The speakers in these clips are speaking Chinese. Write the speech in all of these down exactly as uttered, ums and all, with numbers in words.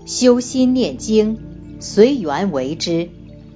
修心念经，随缘为之。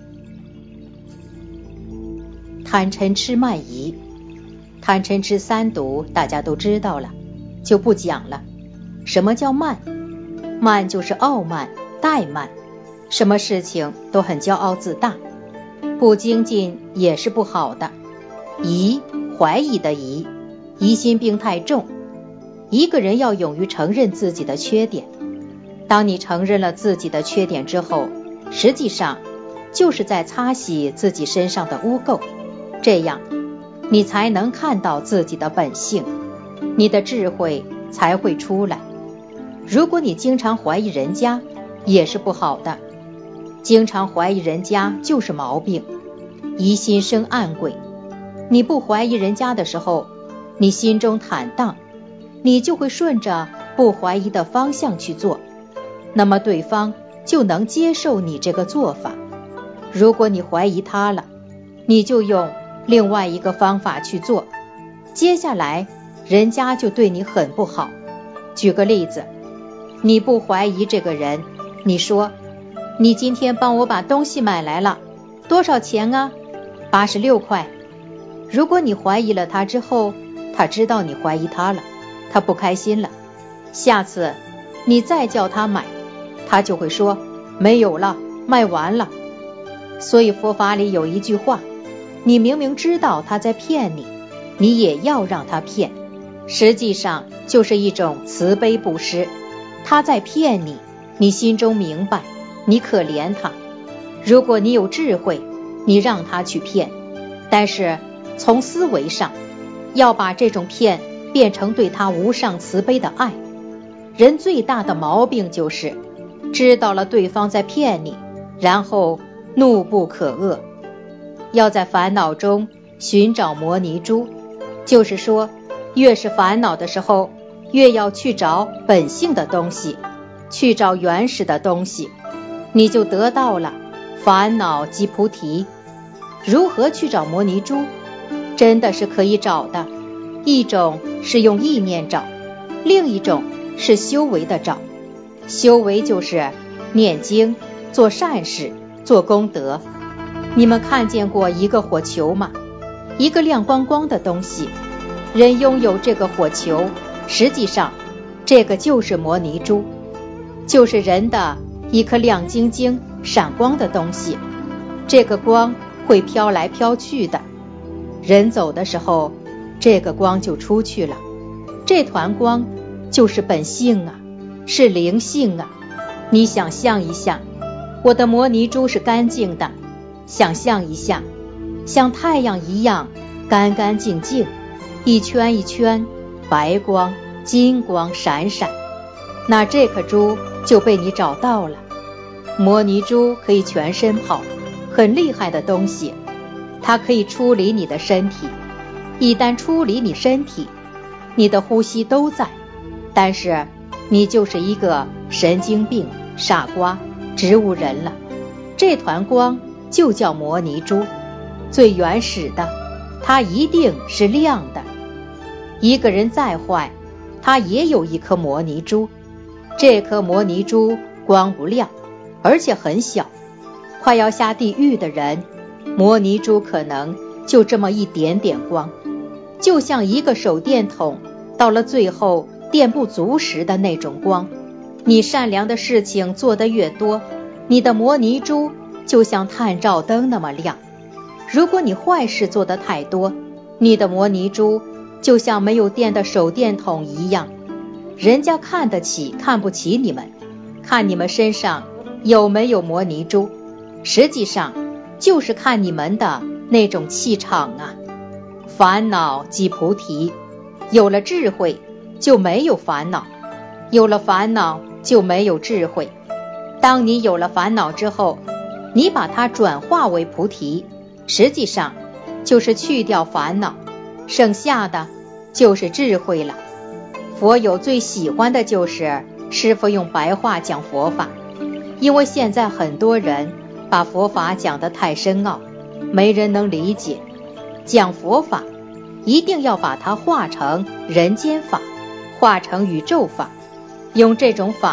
贪嗔痴慢疑，贪嗔痴三毒大家都知道了，就不讲了。什么叫慢？慢就是傲慢、怠慢，什么事情都很骄傲自大，不精进也是不好的。疑，怀疑的疑，疑心病太重。一个人要勇于承认自己的缺点，当你承认了自己的缺点之后，实际上就是在擦洗自己身上的污垢，这样你才能看到自己的本性，你的智慧才会出来。如果你经常怀疑人家，也是不好的。经常怀疑人家就是毛病，疑心生暗鬼。你不怀疑人家的时候，你心中坦荡，你就会顺着不怀疑的方向去做，那么对方就能接受你这个做法。如果你怀疑他了，你就用另外一个方法去做，接下来人家就对你很不好。举个例子，你不怀疑这个人，你说你今天帮我把东西买来了，多少钱啊？八十六块。如果你怀疑了他之后，他知道你怀疑他了，他不开心了，下次你再叫他买，他就会说没有了，卖完了。所以佛法里有一句话，你明明知道他在骗你，你也要让他骗，实际上就是一种慈悲布施。他在骗你，你心中明白，你可怜他。如果你有智慧，你让他去骗，但是从思维上要把这种骗变成对他无上慈悲的爱。人最大的毛病就是知道了对方在骗你，然后怒不可遏。要在烦恼中寻找摩尼珠，就是说越是烦恼的时候，越要去找本性的东西，去找原始的东西，你就得到了烦恼即菩提。如何去找摩尼珠？真的是可以找的，一种是用意念找，另一种是修为的找。修为就是念经、做善事、做功德。你们看见过一个火球吗？一个亮光光的东西，人拥有这个火球，实际上这个就是摩尼珠，就是人的一颗亮晶晶闪光的东西。这个光会飘来飘去的，人走的时候，这个光就出去了。这团光就是本性啊，是灵性啊。你想象一下，我的摩尼珠是干净的，想象一下，像太阳一样干干净净，一圈一圈白光金光闪闪，那这颗珠就被你找到了。摩尼珠可以全身跑，很厉害的东西，它可以出离你的身体。一旦出离你身体，你的呼吸都在，但是你就是一个神经病、傻瓜、植物人了。这团光就叫摩尼珠，最原始的，它一定是亮的。一个人再坏，他也有一颗摩尼珠，这颗摩尼珠光不亮，而且很小。快要下地狱的人，摩尼珠可能就这么一点点光，就像一个手电筒到了最后电不足时的那种光。你善良的事情做得越多，你的摩尼珠就像探照灯那么亮。如果你坏事做得太多，你的摩尼珠就像没有电的手电筒一样。人家看得起看不起你们，看你们身上有没有摩尼珠，实际上就是看你们的那种气场啊。烦恼即菩提，有了智慧就没有烦恼，有了烦恼就没有智慧。当你有了烦恼之后，你把它转化为菩提，实际上就是去掉烦恼，剩下的就是智慧了。佛友最喜欢的就是师父用白话讲佛法，因为现在很多人把佛法讲得太深奥，没人能理解。讲佛法一定要把它化成人间法，化成宇宙法，用这种法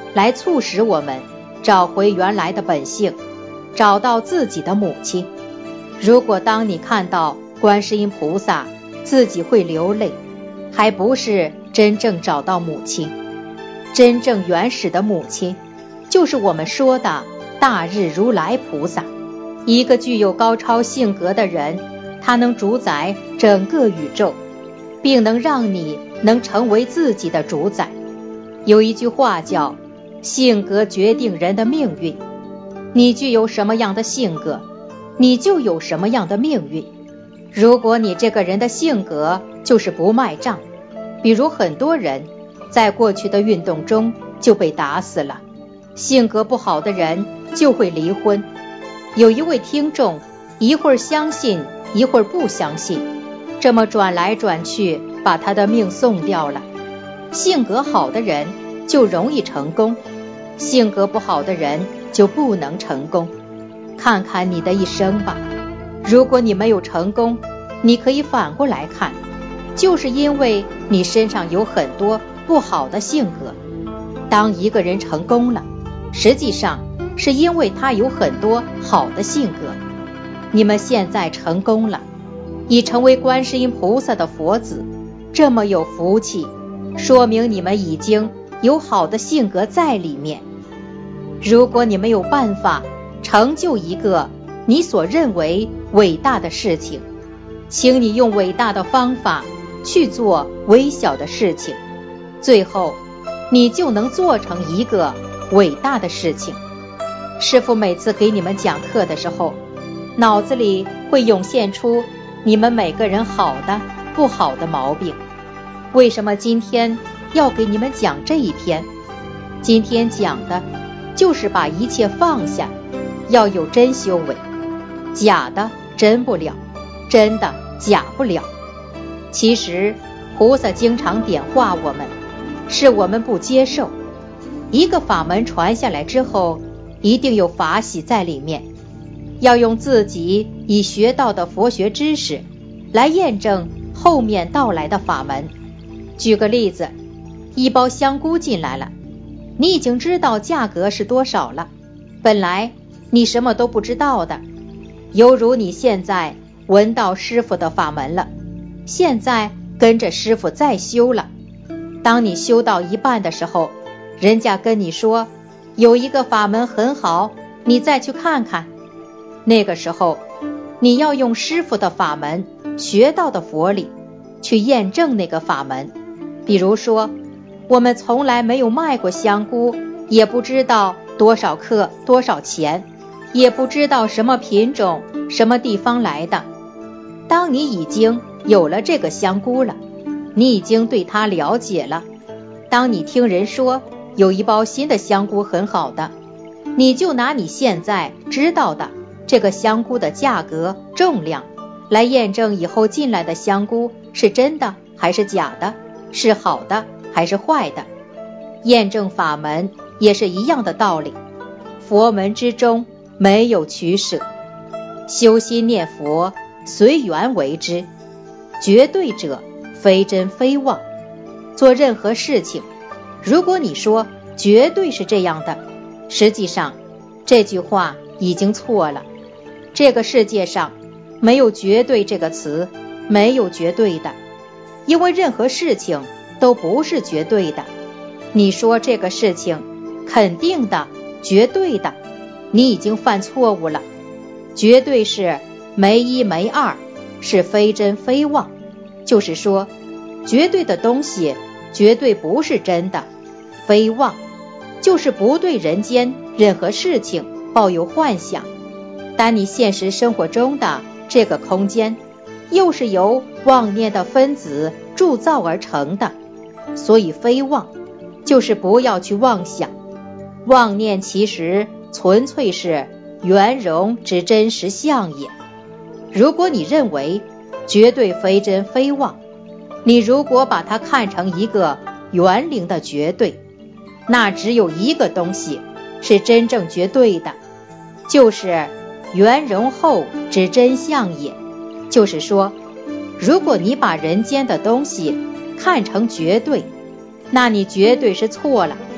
来促使我们找回原来的本性，找到自己的母亲。如果当你看到观世音菩萨，自己会流泪，还不是真正找到母亲。真正原始的母亲，就是我们说的大日如来菩萨。一个具有高超性格的人，他能主宰整个宇宙，并能让你能成为自己的主宰。有一句话叫性格决定人的命运，你具有什么样的性格，你就有什么样的命运。如果你这个人的性格就是不卖账，比如很多人在过去的运动中就被打死了，性格不好的人就会离婚。有一位听众一会儿相信一会儿不相信，这么转来转去，把他的命送掉了。性格好的人就容易成功，性格不好的人就不能成功。看看你的一生吧，如果你没有成功，你可以反过来看，就是因为你身上有很多不好的性格。当一个人成功了，实际上是因为他有很多好的性格。你们现在成功了，已成为观世音菩萨的佛子，这么有福气，说明你们已经有好的性格在里面。如果你没有办法成就一个你所认为伟大的事情，请你用伟大的方法去做微小的事情，最后你就能做成一个伟大的事情。师父每次给你们讲课的时候，脑子里会涌现出你们每个人好的不好的毛病。为什么今天要给你们讲这一篇？今天讲的就是把一切放下，要有真修为，假的真不了，真的假不了。其实菩萨经常点化我们，是我们不接受。一个法门传下来之后，一定有法喜在里面，要用自己已学到的佛学知识来验证后面到来的法门。举个例子，一包香菇进来了，你已经知道价格是多少了，本来你什么都不知道的，犹如你现在闻到师父的法门了，现在跟着师父再修了。当你修到一半的时候，人家跟你说有一个法门很好，你再去看看。那个时候你要用师父的法门学到的佛理去验证那个法门。比如说我们从来没有卖过香菇，也不知道多少克多少钱，也不知道什么品种什么地方来的。当你已经有了这个香菇了，你已经对它了解了，当你听人说有一包新的香菇很好的，你就拿你现在知道的这个香菇的价格重量来验证以后进来的香菇是真的还是假的，是好的还是坏的。验证法门也是一样的道理，佛门之中没有取舍，修心念佛随缘为之，绝对者非真非妄。做任何事情，如果你说绝对是这样的，实际上这句话已经错了。这个世界上没有绝对这个词，没有绝对的，因为任何事情都不是绝对的。你说这个事情肯定的绝对的，你已经犯错误了。绝对是没一没二，是非真非妄，就是说绝对的东西绝对不是真的。非妄就是不对人间任何事情抱有幻想，但你现实生活中的这个空间又是由妄念的分子铸造而成的，所以非妄就是不要去妄想。妄念其实纯粹是圆融之真实相也。如果你认为绝对非真非妄，你如果把它看成一个圆灵的绝对，那只有一个东西是真正绝对的，就是圆融后之真相也。就是说，如果你把人间的东西看成绝对，那你绝对是错了。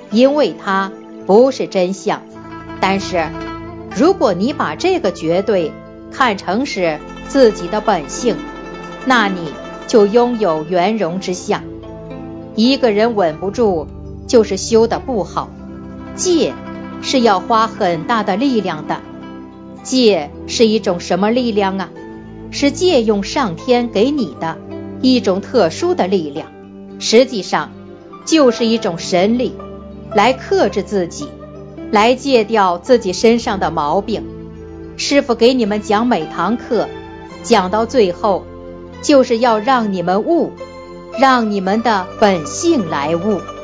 因为它不是真相。但是如果你把这个绝对看成是自己的本性，那你就拥有圆融之相。一个人稳不住，就是修得不好。戒是要花很大的力量的。戒是一种什么力量啊？是借用上天给你的一种特殊的力量，实际上就是一种神力，来克制自己，来戒掉自己身上的毛病。师父给你们讲每堂课，讲到最后，就是要让你们悟，让你们的本性来悟。